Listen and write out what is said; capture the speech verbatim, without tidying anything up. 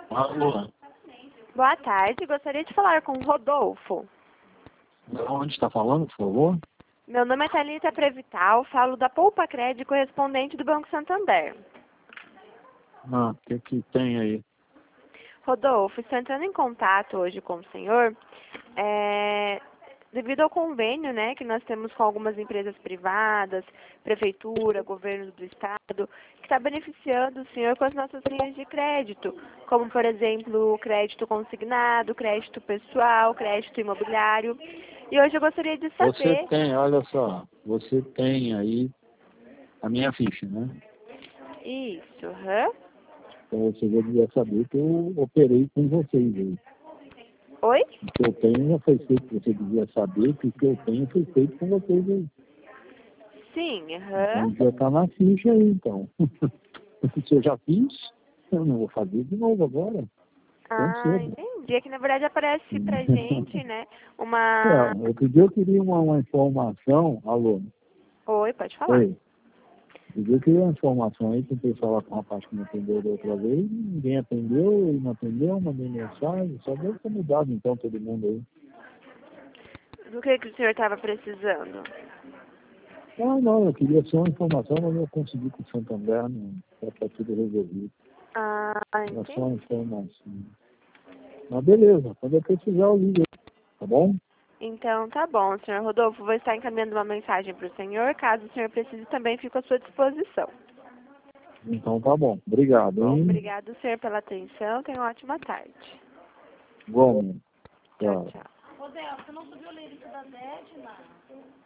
Alô? Boa tarde, gostaria de falar com o Rodolfo. Onde está falando, por favor? Meu nome é Thalita Prevital, falo da Poupa Crédito, correspondente do Banco Santander. Ah, o que que tem aí? Rodolfo, estou entrando em contato hoje com o senhor, é, devido ao convênio, né, que nós temos com algumas empresas privadas, prefeitura, governo do estado, que está beneficiando o senhor com as nossas linhas de crédito, como, por exemplo, crédito consignado, crédito pessoal, crédito imobiliário. E hoje eu gostaria de saber... Você tem, olha só, você tem aí a minha ficha, né? Isso, aham. Então você já devia saber que eu operei com vocês aí. Oi? O que eu tenho já foi feito, você devia saber que o que eu tenho foi feito com vocês aí. Sim, aham. Então já está na ficha aí, então. Se eu já fiz, eu não vou fazer de novo agora. Tão Ah, cedo. entendi. É que na verdade aparece pra gente, né, uma... É, outro dia eu queria uma, uma informação, alô, Oi, pode falar. oi, outro dia eu queria uma informação aí, tentei falar com o rapaz que me atendeu da outra vez, ninguém atendeu, ele não atendeu, mandei mensagem, só deve ter mudado então todo mundo aí. Do que, que o senhor estava precisando? Não, não, eu queria só uma informação, mas eu consegui com o Santander, não está tudo resolvido. Ah, Era só uma entendi. informação. Mas beleza, quando eu precisar eu ligo, tá bom? Então, tá bom, senhor Rodolfo. Vou estar encaminhando uma mensagem para o senhor. Caso o senhor precise, também fico à sua disposição. Então tá bom, obrigado, Bom, hein? obrigado, senhor, pela atenção. Tenha uma ótima tarde. Igualmente. Tchau, Tchau. tchau. Rodolfo, você não subiu o lírico da Détima?